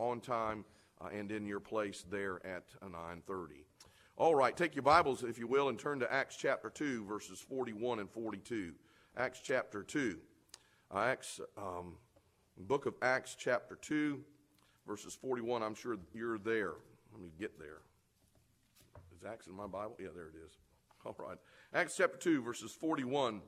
on time and in your place there at 9:30. All right, take your Bibles, if you will, and turn to Acts chapter 2, verses 41 and 42. Acts chapter 2. Book of Acts chapter 2, verses 41. I'm sure you're there. Let me get there. Is Acts in my Bible? Yeah, there it is. All right. Acts chapter 2, verses 41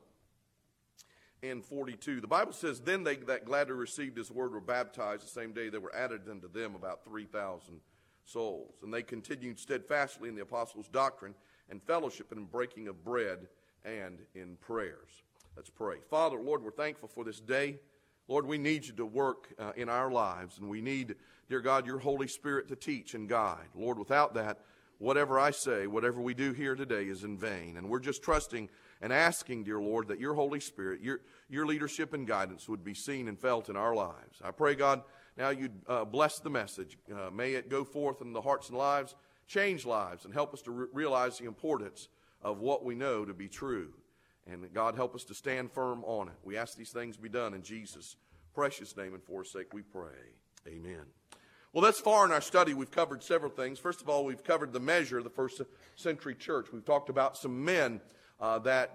and 42. The Bible says, Then they that gladly received his word were baptized. The same day there were added unto them about 3,000 souls. And they continued steadfastly in the apostles' doctrine and fellowship and in breaking of bread and in prayers. Let's pray. Father, Lord, we're thankful for this day. Lord, we need you to work in our lives, and we need, dear God, your Holy Spirit to teach and guide. Lord, without that, whatever I say, whatever we do here today is in vain. And we're just trusting and asking, dear Lord, that your Holy Spirit, your leadership and guidance would be seen and felt in our lives. I pray, God, now you'd bless the message. May it go forth in the hearts and lives, change lives, and help us to realize the importance of what we know to be true. And God, help us to stand firm on it. We ask these things be done in Jesus' precious name, and for his sake we pray. Amen. Well, thus far in our study, we've covered several things. First of all, we've covered the measure of the first century church. We've talked about some men that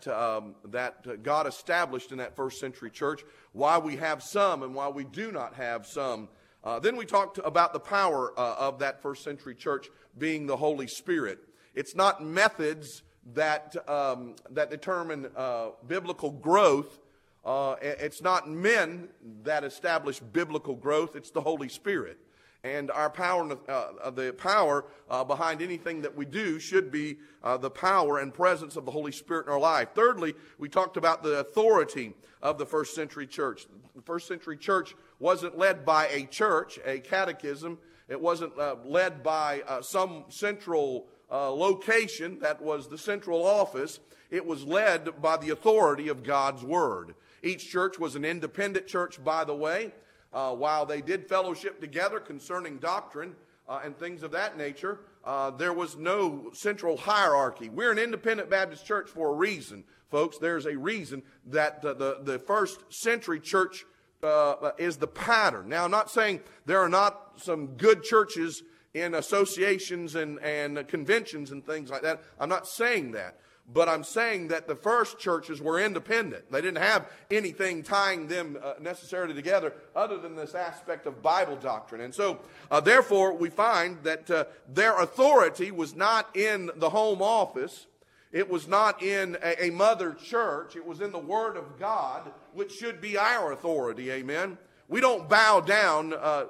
God established in that first century church, why we have some and why we do not have some. Then we talked about the power of that first century church being the Holy Spirit. It's not methods that determine biblical growth. It's not men that establish biblical growth. It's the Holy Spirit. And our power, the power behind anything that we do should be the power and presence of the Holy Spirit in our life. Thirdly, we talked about the authority of the first century church. The first century church wasn't led by a church, a catechism. It wasn't led by some central location that was the central office. It was led by the authority of God's Word. Each church was an independent church, by the way. While they did fellowship together concerning doctrine and things of that nature, there was no central hierarchy. We're an independent Baptist church for a reason, folks. There's a reason that the first century church is the pattern. Now, I'm not saying there are not some good churches in associations and conventions and things like that. I'm not saying that. But I'm saying that the first churches were independent. They didn't have anything tying them necessarily together other than this aspect of Bible doctrine. And so, therefore, we find that their authority was not in the home office. It was not in a mother church. It was in the Word of God, which should be our authority. Amen. We don't bow down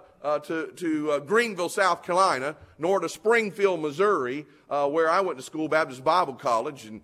to Greenville, South Carolina, nor to Springfield, Missouri, where I went to school, Baptist Bible College, and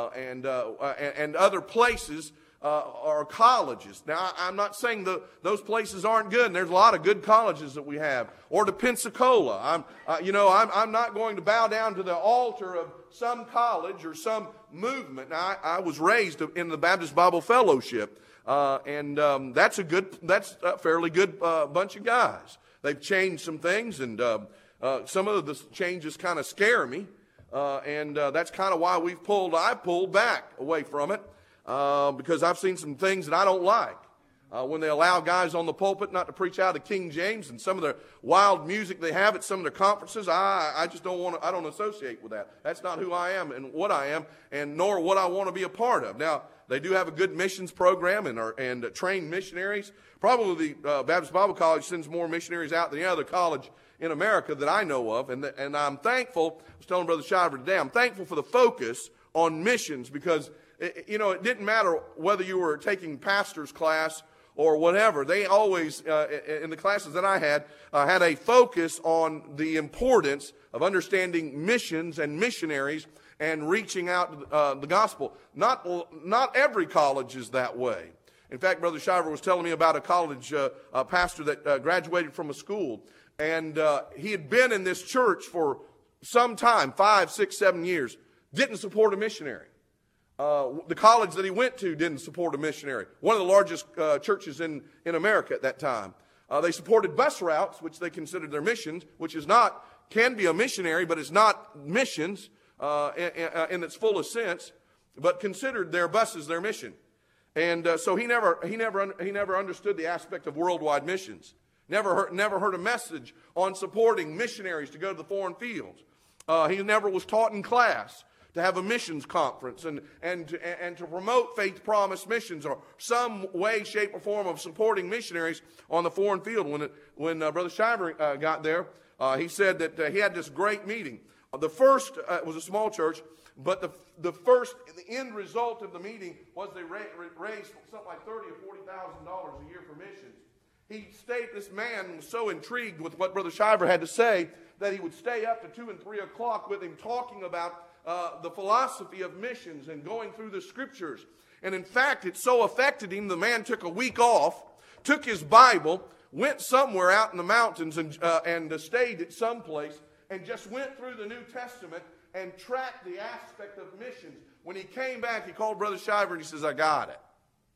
other places or colleges. Now, I'm not saying those places aren't good, and there's a lot of good colleges that we have. Or to Pensacola. I'm not going to bow down to the altar of some college or some movement. Now, I was raised in the Baptist Bible Fellowship. That's a fairly good bunch of guys. They've changed some things, and some of the changes kind of scare me, and that's kind of why I pulled back away from it, because I've seen some things that I don't like. When they allow guys on the pulpit not to preach out of King James, and some of the wild music they have at some of their conferences, I just I don't associate with that. That's not who I am and what I am, and nor what I want to be a part of. Now, they do have a good missions program and train missionaries. Probably the Baptist Bible College sends more missionaries out than any other college in America that I know of. And I'm thankful, I was telling Brother Shiver today, I'm thankful for the focus on missions, because, it didn't matter whether you were taking pastor's class or whatever. They always, in the classes that I had a focus on the importance of understanding missions and missionaries and reaching out the gospel. Not every college is that way. In fact, Brother Shiver was telling me about a college pastor that graduated from a school, and he had been in this church for some time, 5, 6, 7 years, didn't support a missionary. The college that he went to didn't support a missionary. One of the largest churches in America at that time. They supported bus routes, which they considered their missions, which can be a missionary, but it's not missions in its fullest sense, but considered their buses their mission. And so he never understood the aspect of worldwide missions. Never heard a message on supporting missionaries to go to the foreign fields. He never was taught in class to have a missions conference and to promote Faith Promise missions or some way, shape, or form of supporting missionaries on the foreign field. When Brother Shiver got there, he said that he had this great meeting. The first was a small church, but the end result of the meeting was they raised something like $30,000 or $40,000 a year for missions. This man was so intrigued with what Brother Shiver had to say that he would stay up to 2 and 3 o'clock with him talking about the philosophy of missions and going through the scriptures. And in fact, it so affected him, the man took a week off, took his Bible, went somewhere out in the mountains and stayed at some place and just went through the New Testament and tracked the aspect of missions. When he came back, he called Brother Shiver and he says, I got it.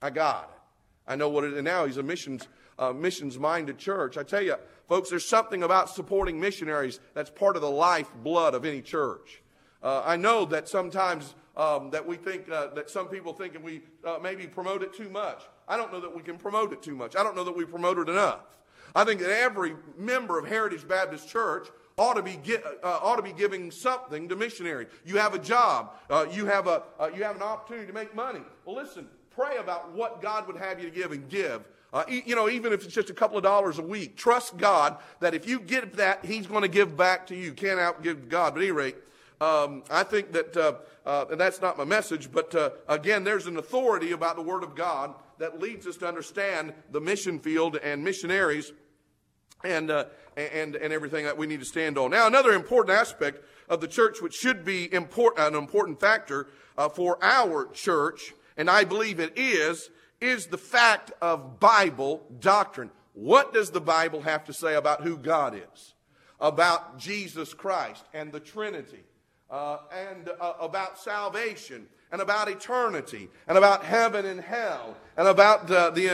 I know what it is. And now he's a missions-minded church. I tell you, folks, there's something about supporting missionaries that's part of the lifeblood of any church. I know that sometimes that we think that some people think that we maybe promote it too much. I don't know that we can promote it too much. I don't know that we promote it enough. I think that every member of Heritage Baptist Church ought to be giving something to missionaries. You have a job. You have an opportunity to make money. Well, listen, pray about what God would have you to give and give. Even if it's just a couple of dollars a week, trust God that if you get that, He's going to give back to you. You can't outgive God. But at any rate, I think that and that's not my message, but again, there's an authority about the Word of God that leads us to understand the mission field and missionaries and everything that we need to stand on. Now, another important aspect of the church, which should be an important factor for our church, and I believe it is the fact of Bible doctrine. What does the Bible have to say about who God is, about Jesus Christ and the Trinity, and about salvation, and about eternity, and about heaven and hell, and about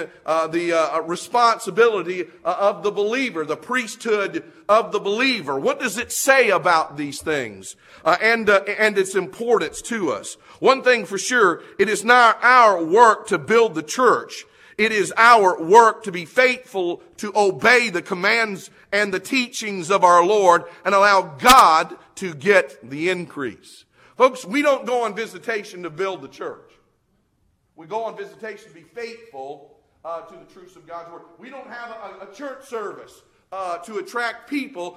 the responsibility of the believer, the priesthood of the believer? What does it say about these things and its importance to us? One thing for sure, it is not our work to build the church. It is our work to be faithful to obey the commands and the teachings of our Lord and allow God to get the increase. Folks, we don't go on visitation to build the church. We go on visitation to be faithful to the truths of God's Word. We don't have a church service to attract people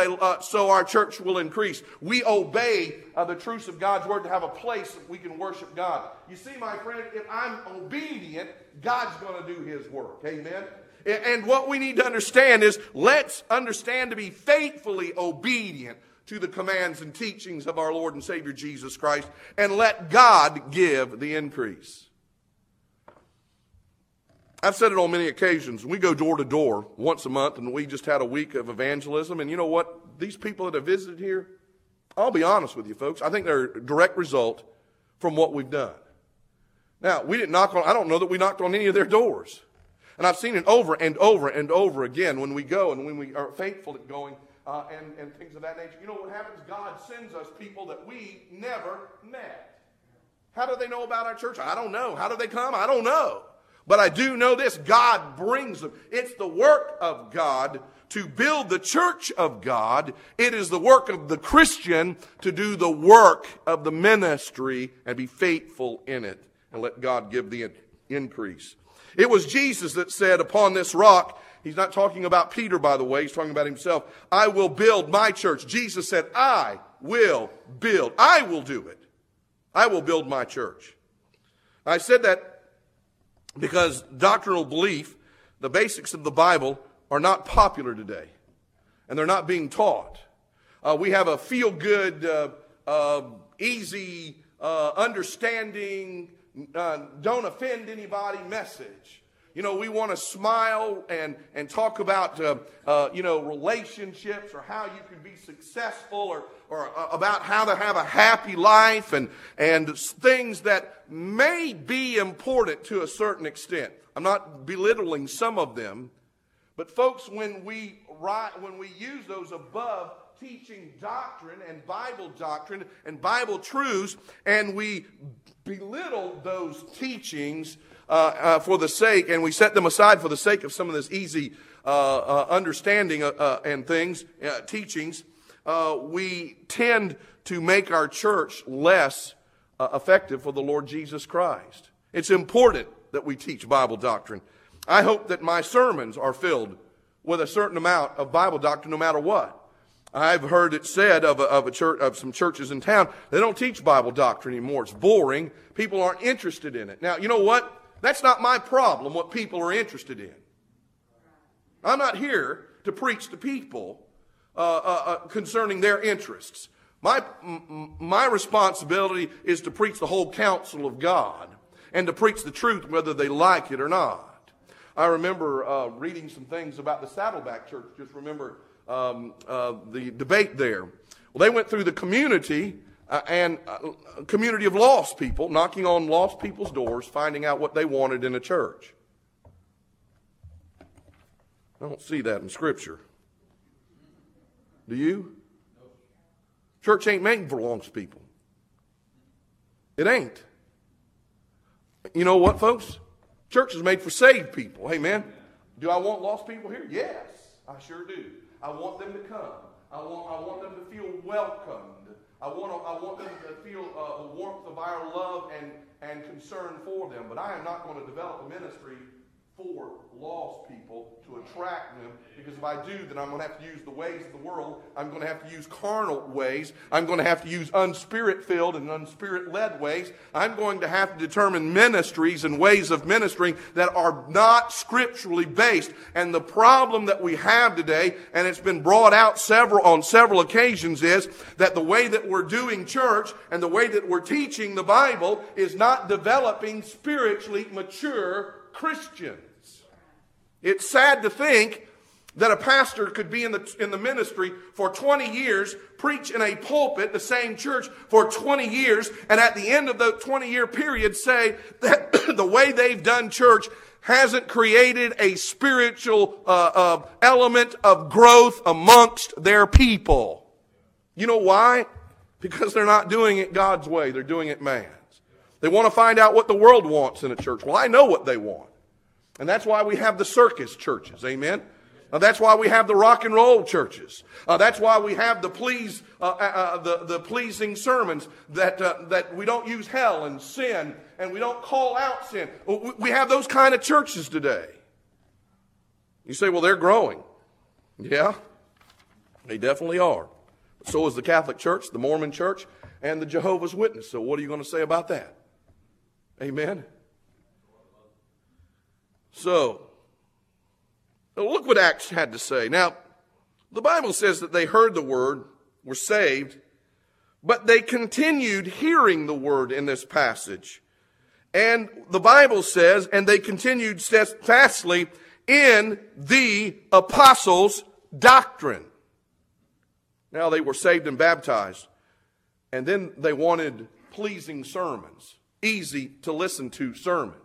so our church will increase. We obey the truths of God's Word to have a place that we can worship God. You see, my friend, if I'm obedient, God's going to do His work. Amen? And what we need to understand is, let's understand to be faithfully obedient to the commands and teachings of our Lord and Savior Jesus Christ, and let God give the increase. I've said it on many occasions. We go door to door once a month, and we just had a week of evangelism. And you know what? These people that have visited here, I'll be honest with you, folks, I think they're a direct result from what we've done. Now, I don't know that we knocked on any of their doors. And I've seen it over and over and over again when we go and when we are faithful at going and things of that nature. You know what happens? God sends us people that we never met. How do they know about our church? I don't know. How do they come? I don't know. But I do know this, God brings them. It's the work of God to build the church of God. It is the work of the Christian to do the work of the ministry and be faithful in it and let God give the increase. It was Jesus that said, upon this rock, he's not talking about Peter, by the way, he's talking about himself, I will build my church. Jesus said, I will build. I will do it. I will build my church. I said that because doctrinal belief, the basics of the Bible, are not popular today. And they're not being taught. We have a feel-good, easy, understanding, don't offend anybody message. You know, we want to smile and talk about, relationships or how you can be successful or about how to have a happy life and things that may be important to a certain extent. I'm not belittling some of them. But folks, when we use those above teaching doctrine and Bible truths, and we belittle those teachings for the sake, and we set them aside for the sake of some of this easy understanding and things, teachings, we tend to make our church less effective for the Lord Jesus Christ. It's important that we teach Bible doctrine. I hope that my sermons are filled with a certain amount of Bible doctrine no matter what. I've heard it said of some churches in town, they don't teach Bible doctrine anymore. It's boring. People aren't interested in it. Now, you know what? That's not my problem, what people are interested in. I'm not here to preach to people concerning their interests. My responsibility is to preach the whole counsel of God and to preach the truth whether they like it or not. I remember reading some things about the Saddleback Church. Just remember the debate there. Well, they went through the community and a community of lost people, knocking on lost people's doors, finding out what they wanted in a church. I don't see that in Scripture. Do you? Church ain't made for lost people. It ain't. You know what, folks? Church is made for saved people. Amen. Do I want lost people here? Yes, I sure do. I want them to come. I want them to feel welcomed. I want them to feel the warmth of our love and concern for them. But I am not going to develop a ministry for lost people to attract them, because if I do, then I'm going to have to use the ways of the world. I'm going to have to use carnal ways. I'm going to have to use unspirit-filled and unspirit-led ways. I'm going to have to determine ministries and ways of ministering that are not scripturally based. And the problem that we have today, and it's been brought out on several occasions, is that the way that we're doing church and the way that we're teaching the Bible is not developing spiritually mature Christians. It's sad to think that a pastor could be in the ministry for 20 years, preach in a pulpit, the same church, for 20 years, and at the end of the 20-year period say that the way they've done church hasn't created a spiritual element of growth amongst their people. You know why? Because they're not doing it God's way. They're doing it man's. They want to find out what the world wants in a church. Well, I know what they want. And that's why we have the circus churches. Amen? That's why we have the rock and roll churches. That's why we have the pleasing sermons that we don't use hell and sin and we don't call out sin. We have those kind of churches today. You say, well, they're growing. Yeah, they definitely are. So is the Catholic Church, the Mormon Church, and the Jehovah's Witness. So what are you going to say about that? Amen? So, look what Acts had to say. Now, the Bible says that they heard the word, were saved, but they continued hearing the word in this passage. And the Bible says, and they continued steadfastly in the apostles' doctrine. Now, they were saved and baptized, and then they wanted pleasing sermons, easy to listen to sermons.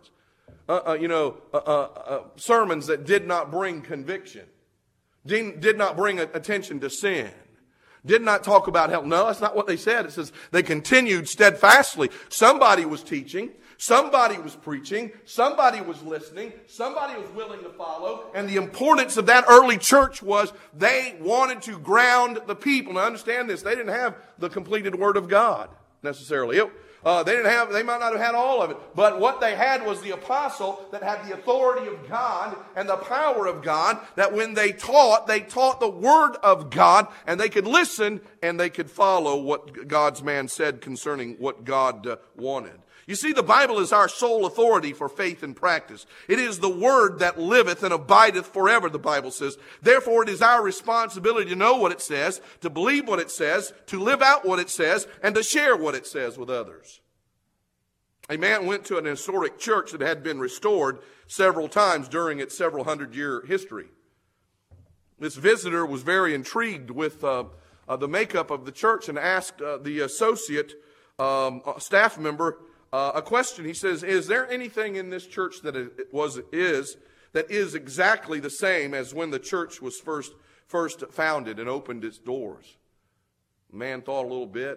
Sermons that did not bring conviction, did not bring attention to sin, did not talk about hell. No, that's not what they said. It says they continued steadfastly. Somebody was teaching, somebody was preaching, somebody was listening, somebody was willing to follow. And the importance of that early church was they wanted to ground the people. Now understand this, they didn't have the completed Word of God necessarily. They might not have had all of it, but what they had was the apostle that had the authority of God and the power of God, that when they taught the word of God, and they could listen and they could follow what God's man said concerning what God wanted. You see, the Bible is our sole authority for faith and practice. It is the word that liveth and abideth forever, the Bible says. Therefore, it is our responsibility to know what it says, to believe what it says, to live out what it says, and to share what it says with others. A man went to an historic church that had been restored several times during its several hundred-year history. This visitor was very intrigued with the makeup of the church and asked the associate staff member a question. He says, is there anything in this church that is exactly the same as when the church was first founded and opened its doors? The man thought a little bit,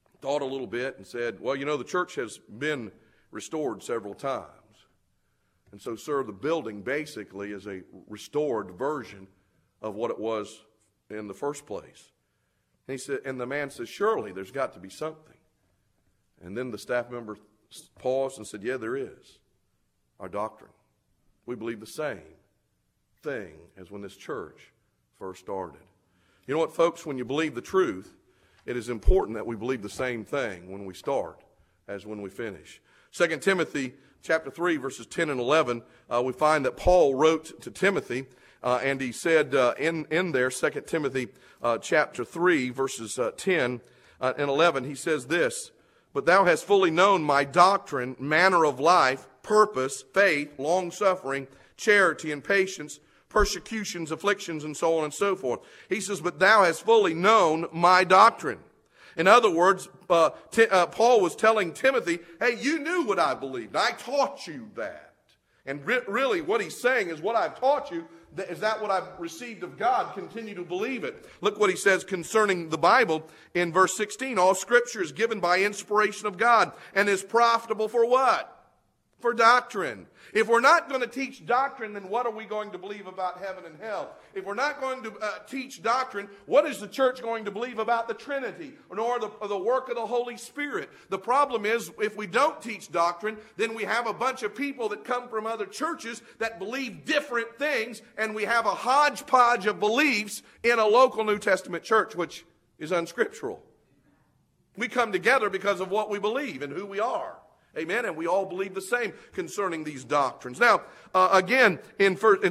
and said, well, the church has been restored several times. And so, sir, the building basically is a restored version of what it was in the first place. And he said, and the man says, surely there's got to be something. And then the staff member paused and said, yeah, there is. Our doctrine. We believe the same thing as when this church first started. You know what, folks? When you believe the truth, it is important that we believe the same thing when we start as when we finish. 2 Timothy chapter 3, verses 10 and 11, we find that Paul wrote to Timothy, and he said in there, 2 Timothy chapter 3, verses 10 and 11, he says this, but thou hast fully known my doctrine, manner of life, purpose, faith, long-suffering, charity, and patience, persecutions, afflictions, and so on and so forth. He says, but thou hast fully known my doctrine. In other words, Paul was telling Timothy, hey, you knew what I believed. I taught you that. And really what he's saying is what I've taught you, is that what I've received of God? Continue to believe it. Look what he says concerning the Bible in verse 16. All Scripture is given by inspiration of God and is profitable for what? For doctrine. If we're not going to teach doctrine, then what are we going to believe about heaven and hell? If we're not going to teach doctrine, what is the church going to believe about the Trinity or the work of the Holy Spirit? The problem is, if we don't teach doctrine, then we have a bunch of people that come from other churches that believe different things, and we have a hodgepodge of beliefs in a local New Testament church, which is unscriptural. We come together because of what we believe and who we are. Amen. And we all believe the same concerning these doctrines. Now, again, in 2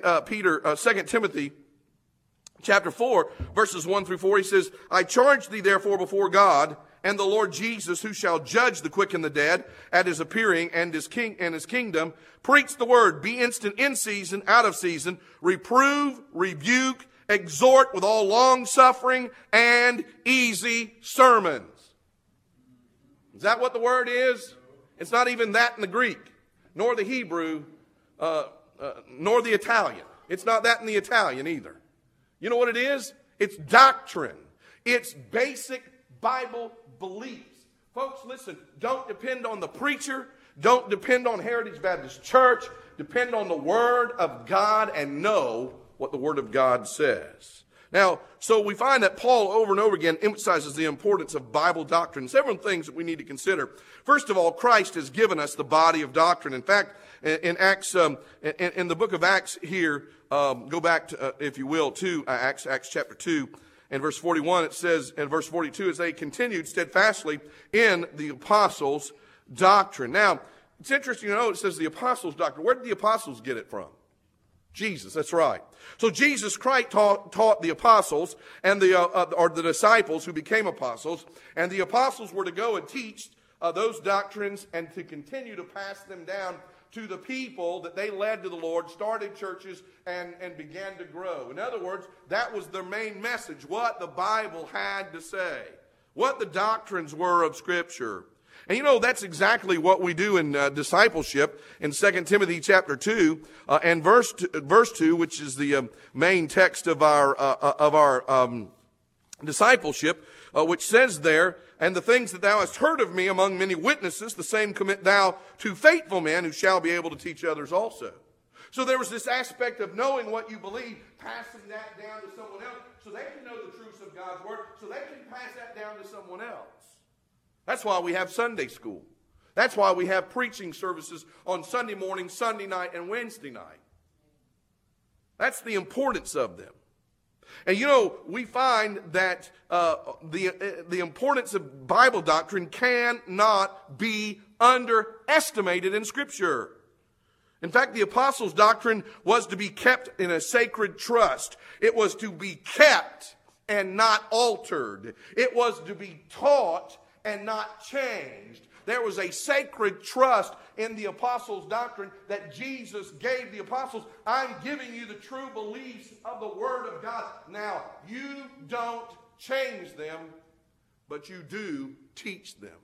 Timothy chapter 4, verses 1 through 4, he says, I charge thee therefore before God and the Lord Jesus, who shall judge the quick and the dead at his appearing and his kingdom, preach the word, be instant in season, out of season, reprove, rebuke, exhort with all long suffering and easy sermons. Is that what the word is? It's not even that in the Greek, nor the Hebrew, nor the Italian. It's not that in the Italian either. You know what it is? It's doctrine. It's basic Bible beliefs. Folks, listen, don't depend on the preacher. Don't depend on Heritage Baptist Church. Depend on the Word of God and know what the Word of God says. Now, so we find that Paul over and over again emphasizes the importance of Bible doctrine. Several things that we need to consider. First of all, Christ has given us the body of doctrine. In fact, in Acts, in the book of Acts here, go back to, if you will, to Acts chapter 2 and verse 41. It says in verse 42, as they continued steadfastly in the apostles' doctrine. Now, it's interesting to know it says the apostles' doctrine. Where did the apostles get it from? Jesus, that's right. So Jesus Christ taught the apostles and the disciples who became apostles, and the apostles were to go and teach those doctrines and to continue to pass them down to the people that they led to the Lord, started churches, and began to grow. In other words, that was their main message, what the Bible had to say, what the doctrines were of Scripture. And you know, that's exactly what we do in discipleship in 2 Timothy chapter 2 and verse 2, which is the main text of our discipleship, which says there, and the things that thou hast heard of me among many witnesses, the same commit thou to faithful men who shall be able to teach others also. So there was this aspect of knowing what you believe, passing that down to someone else so they can know the truths of God's Word, so they can pass that down to someone else. That's why we have Sunday school. That's why we have preaching services on Sunday morning, Sunday night, and Wednesday night. That's the importance of them. And you know, we find that the importance of Bible doctrine cannot be underestimated in Scripture. In fact, the apostles' doctrine was to be kept in a sacred trust. It was to be kept and not altered. It was to be taught and not changed. There was a sacred trust in the apostles' doctrine that Jesus gave the apostles. I'm giving you the true beliefs of the Word of God. Now, you don't change them, but you do teach them.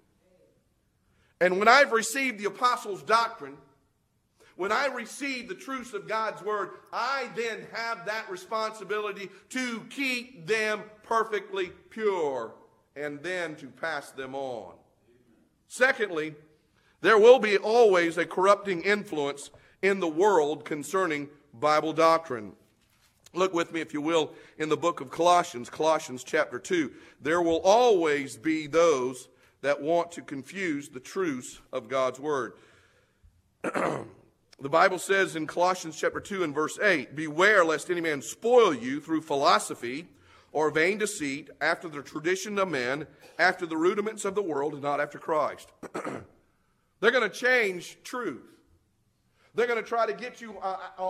And when I've received the apostles' doctrine, when I receive the truths of God's Word, I then have that responsibility to keep them perfectly pure and then to pass them on. Secondly, there will be always a corrupting influence in the world concerning Bible doctrine. Look with me, if you will, in the book of Colossians, Colossians chapter 2. There will always be those that want to confuse the truths of God's word. The Bible says in Colossians chapter 2 and verse 8, "Beware lest any man spoil you through philosophy or vain deceit, after the tradition of men, after the rudiments of the world, and not after Christ." They're going to change truth. They're going to try to get you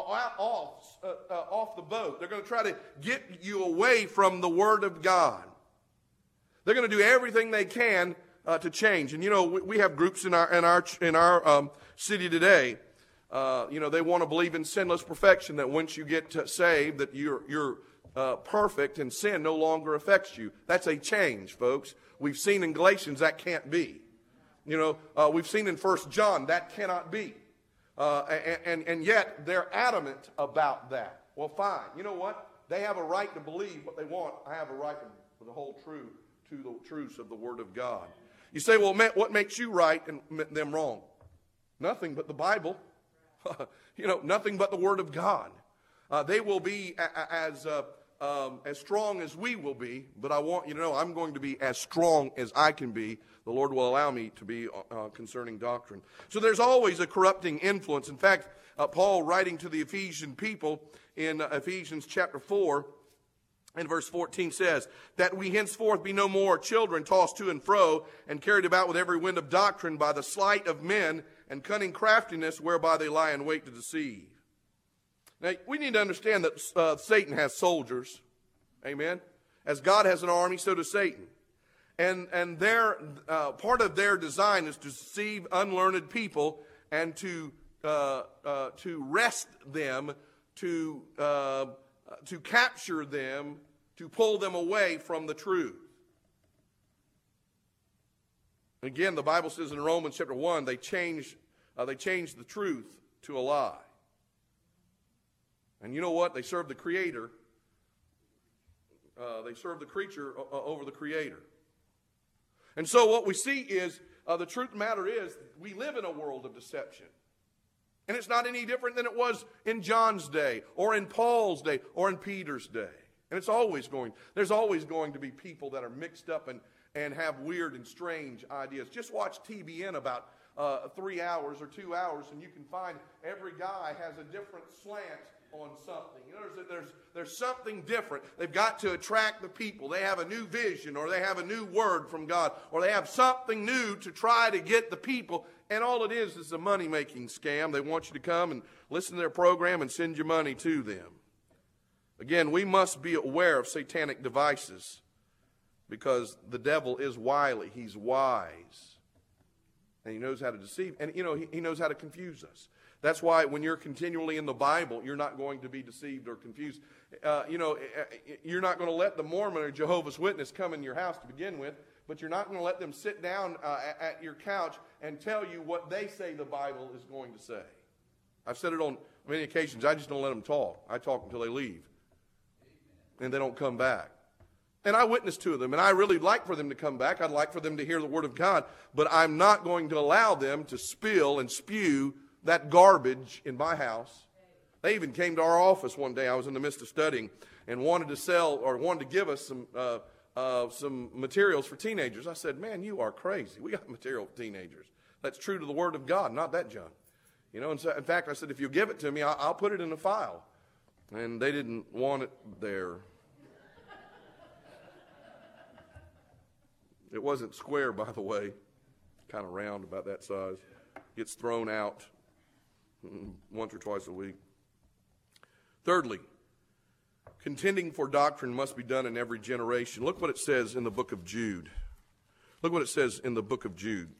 off the boat. They're going to try to get you away from the Word of God. They're going to do everything they can to change. And you know, we have groups in our city today. They want to believe in sinless perfection. That once you get saved, that you're perfect and sin no longer affects you. That's a change, folks. We've seen in Galatians that can't be. We've seen in 1 John that cannot be. And yet they're adamant about that. Well, fine. You know what? They have a right to believe what they want. I have a right to hold true to the truths of the Word of God. You say, well, what makes you right and them wrong? Nothing but the Bible. Nothing but the Word of God. They will be as strong as we will be, but I want you to know I'm going to be as strong as I can be. The Lord will allow me to be concerning doctrine. So there's always a corrupting influence. In fact, Paul, writing to the Ephesian people in Ephesians chapter 4 and verse 14 says, "That we henceforth be no more children tossed to and fro and carried about with every wind of doctrine by the sleight of men and cunning craftiness whereby they lie in wait to deceive." Now, we need to understand that Satan has soldiers. Amen. As God has an army, so does Satan. And their part of their design is to deceive unlearned people and to wrest them, to capture them, to pull them away from the truth. Again, the Bible says in Romans chapter 1, they changed the truth to a lie. And you know what? They serve the Creator. They serve the creature over the Creator. And so what we see is, the truth of the matter is, we live in a world of deception. And it's not any different than it was in John's day, or in Paul's day, or in Peter's day. And there's always going to be people that are mixed up and have weird and strange ideas. Just watch TBN about 3 hours or 2 hours, and you can find every guy has a different slant on something. There's something different. They've got to attract the people. They have a new vision, or they have a new word from God, or they have something new to try to get the people. And all it is a money-making scam. They want you to come and listen to their program and send your money to them. Again, we must be aware of satanic devices, because the devil is wily. He's wise. And he knows how to deceive. And, he knows how to confuse us. That's why when you're continually in the Bible, you're not going to be deceived or confused. You're not going to let the Mormon or Jehovah's Witness come in your house to begin with, but you're not going to let them sit down at your couch and tell you what they say the Bible is going to say. I've said it on many occasions. I just don't let them talk. I talk until they leave. And they don't come back. And I witness to them, and I really like for them to come back. I'd like for them to hear the Word of God, but I'm not going to allow them to spill and spew that garbage in my house. They even came to our office one day. I was in the midst of studying and wanted to give us some materials for teenagers. I said, "Man, you are crazy. We got material for teenagers. That's true to the Word of God, not that junk." And so, in fact, I said, "If you give it to me, I'll put it in a file." And they didn't want it there. It wasn't square, by the way. Kind of round, about that size. Gets thrown out once or twice a week. Thirdly, contending for doctrine must be done in every generation. Look what it says in the book of Jude. Look what it says in the book of Jude.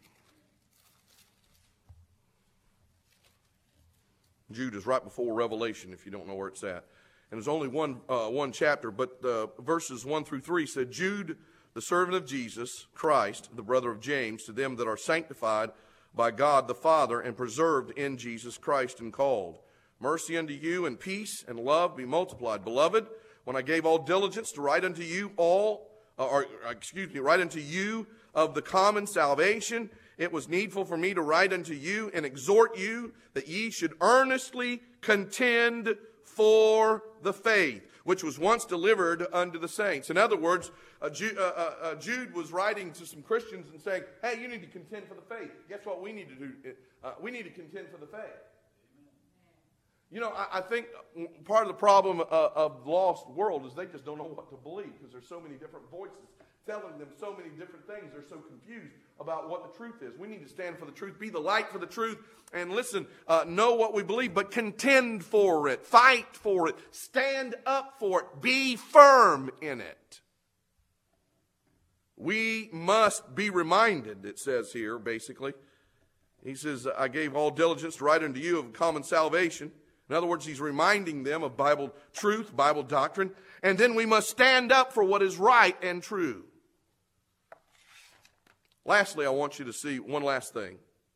Jude is right before Revelation, if you don't know where it's at. And there's only one chapter, but verses 1 through 3 said, "Jude, the servant of Jesus Christ, the brother of James, to them that are sanctified by God the Father and preserved in Jesus Christ and called. Mercy unto you and peace and love be multiplied. Beloved, when I gave all diligence to write unto you of the common salvation, it was needful for me to write unto you and exhort you that ye should earnestly contend for the faith, which was once delivered unto the saints. In other words, Jude was writing to some Christians and saying, hey, you need to contend for the faith. Guess what we need to do? We need to contend for the faith. You know, I think part of the problem of the lost world is they just don't know what to believe because there's so many different voices telling them so many different things. They're so confused about what the truth is. We need to stand for the truth, be the light for the truth, and listen, know what we believe, but contend for it, fight for it, stand up for it, be firm in it. We must be reminded, it says here, basically. He says, I gave all diligence to write unto you of common salvation. In other words, he's reminding them of Bible truth, Bible doctrine. And then we must stand up for what is right and true. Lastly, I want you to see one last thing.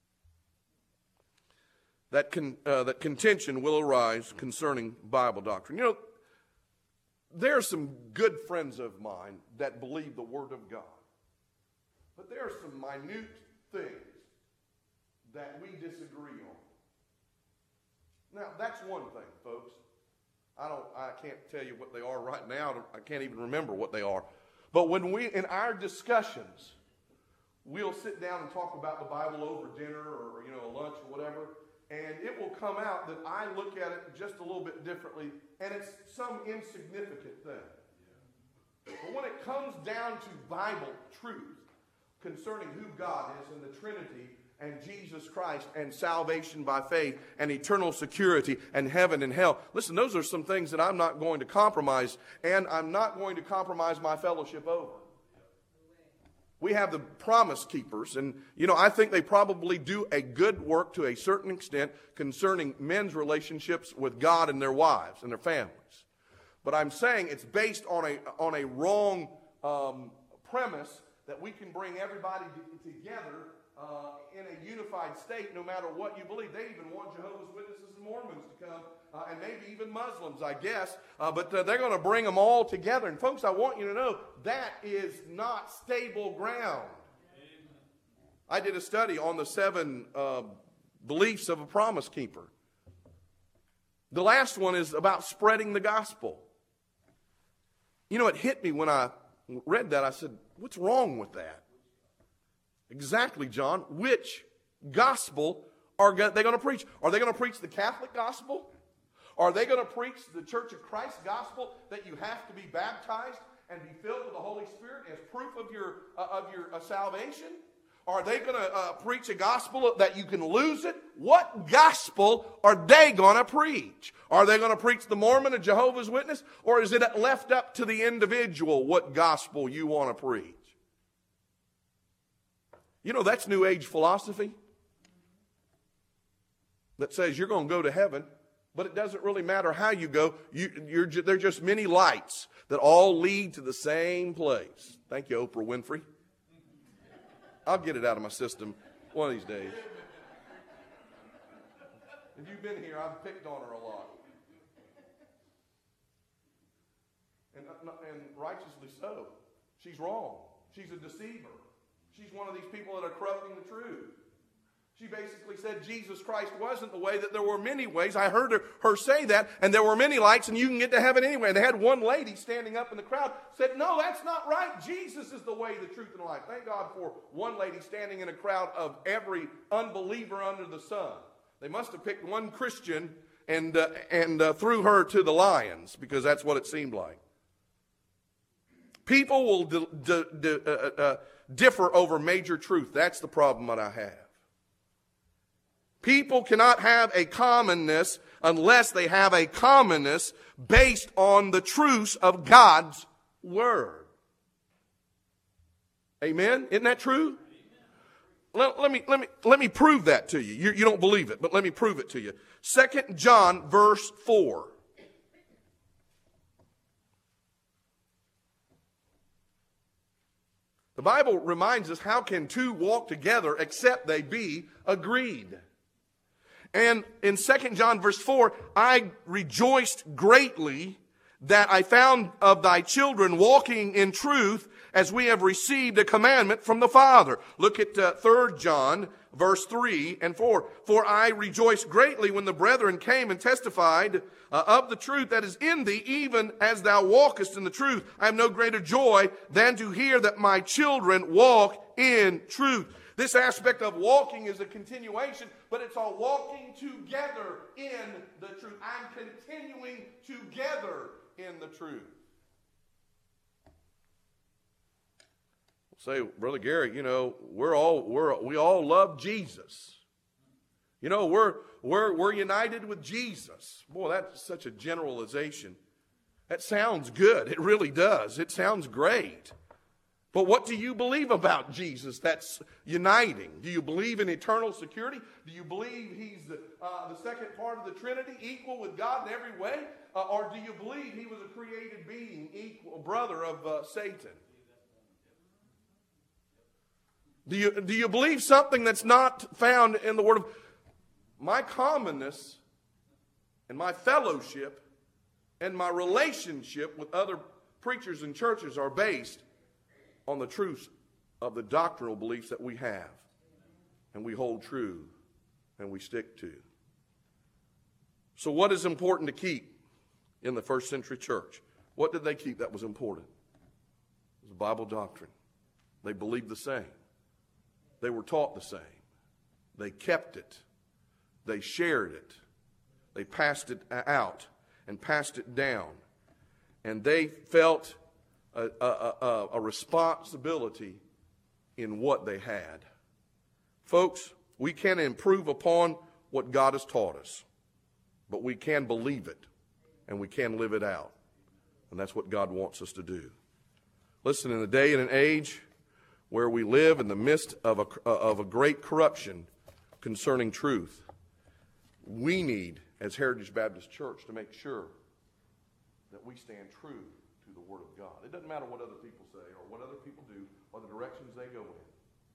That contention will arise concerning Bible doctrine. You know, there are some good friends of mine that believe the Word of God. But there are some minute things that we disagree on. Now, that's one thing, folks. I can't tell you what they are right now. I can't even remember what they are. But when we, in our discussions, we'll sit down and talk about the Bible over dinner or, lunch or whatever, and it will come out that I look at it just a little bit differently, and it's some insignificant thing. But when it comes down to Bible truth concerning who God is and the Trinity and Jesus Christ and salvation by faith and eternal security and heaven and hell. Listen, those are some things that I'm not going to compromise, and I'm not going to compromise my fellowship over. We have the Promise Keepers, and, I think they probably do a good work to a certain extent concerning men's relationships with God and their wives and their families. But I'm saying it's based on a wrong premise that we can bring everybody together in a unified state, no matter what you believe. They even want Jehovah's Witnesses and Mormons to come, and maybe even Muslims, I guess. But they're going to bring them all together. And folks, I want you to know that is not stable ground. I did a study on the 7 beliefs of a promise keeper. The last one is about spreading the gospel. It hit me when I read that. I said, what's wrong with that? Exactly, John. Which gospel are they going to preach? Are they going to preach the Catholic gospel? Are they going to preach the Church of Christ gospel that you have to be baptized and be filled with the Holy Spirit as proof of your salvation? Are they going to preach a gospel that you can lose it? What gospel are they going to preach? Are they going to preach the Mormon and Jehovah's Witness? Or is it left up to the individual what gospel you want to preach? That's New Age philosophy that says you're going to go to heaven, but it doesn't really matter how you go. They're just many lights that all lead to the same place. Thank you, Oprah Winfrey. I'll get it out of my system one of these days. If you've been here, I've picked on her a lot. And righteously so. She's wrong. She's a deceiver. She's one of these people that are corrupting the truth. She basically said Jesus Christ wasn't the way, that there were many ways. I heard her say that, and there were many lights, and you can get to heaven anyway. And they had one lady standing up in the crowd said, no, that's not right. Jesus is the way, the truth, and the life. Thank God for one lady standing in a crowd of every unbeliever under the sun. They must have picked one Christian and threw her to the lions, because that's what it seemed like. People will differ over major truth. That's the problem that I have. People cannot have a commonness unless they have a commonness based on the truths of God's Word. Amen? Isn't that true? Let me prove that to you. You don't believe it, but let me prove it to you. 2 John verse 4. The Bible reminds us, how can two walk together except they be agreed? And in 2 John verse 4, I rejoiced greatly that I found of thy children walking in truth as we have received a commandment from the Father. Look at 3 John, verse 3 and 4. For I rejoiced greatly when the brethren came and testified of the truth that is in thee, even as thou walkest in the truth. I have no greater joy than to hear that my children walk in truth. This aspect of walking is a continuation, but it's all walking together in the truth. I'm continuing together in the truth. Say, Brother Gary, you know, we all love Jesus. You know, we're united with Jesus. Boy, that's such a generalization. That sounds good. It really does. It sounds great. But what do you believe about Jesus that's uniting? Do you believe in eternal security? Do you believe he's the second part of the Trinity, equal with God in every way? Or do you believe he was a created being, equal brother of Satan? Do you believe something that's not found in the Word of... My commonness and my fellowship and my relationship with other preachers and churches are based on the truths of the doctrinal beliefs that we have and we hold true and we stick to. So what is important to keep in the first century church? What did they keep that was important? It was Bible doctrine. They believed the same. They were taught the same. They kept it. They shared it. They passed it out and passed it down. And they felt a responsibility in what they had. Folks, we can improve upon what God has taught us, but we can believe it and we can live it out. And that's what God wants us to do. Listen, in a day and an age where we live in the midst of a great corruption concerning truth, we need, as Heritage Baptist Church, to make sure that we stand true to the Word of God. It doesn't matter what other people say or what other people do or the directions they go in.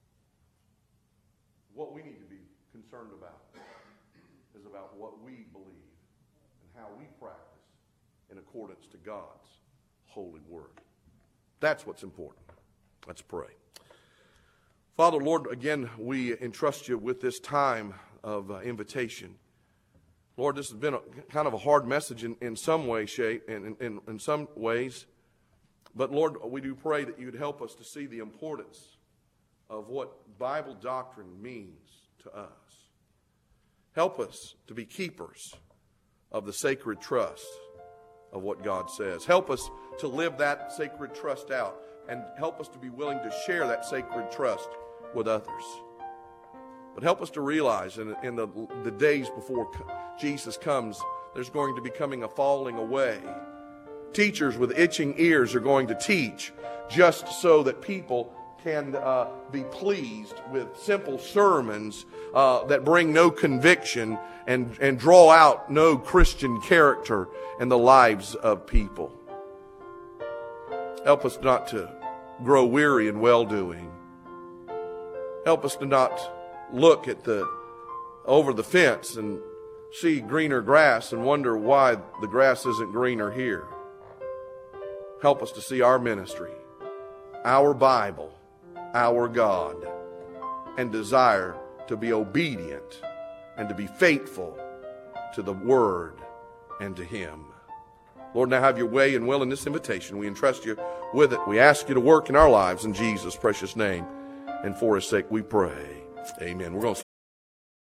What we need to be concerned about is about what we believe and how we practice in accordance to God's holy Word. That's what's important. Let's pray. Father, Lord, again, we entrust you with this time of invitation. Lord, this has been kind of a hard message in some way, shape, in some ways. But Lord, we do pray that you'd help us to see the importance of what Bible doctrine means to us. Help us to be keepers of the sacred trust of what God says. Help us to live that sacred trust out, and help us to be willing to share that sacred trust with others. But help us to realize in the days before Jesus comes, there's going to be coming a falling away. Teachers with itching ears are going to teach just so that people can be pleased with simple sermons that bring no conviction and draw out no Christian character in the lives of people. Help us not to grow weary in well-doing. Help us to not look at over the fence and see greener grass and wonder why the grass isn't greener here. Help us to see our ministry, our Bible, our God, and desire to be obedient and to be faithful to the Word and to Him. Lord, now have your way and will in this invitation. We entrust you with it. We ask you to work in our lives in Jesus' precious name. And for his sake we pray. Amen. We're going to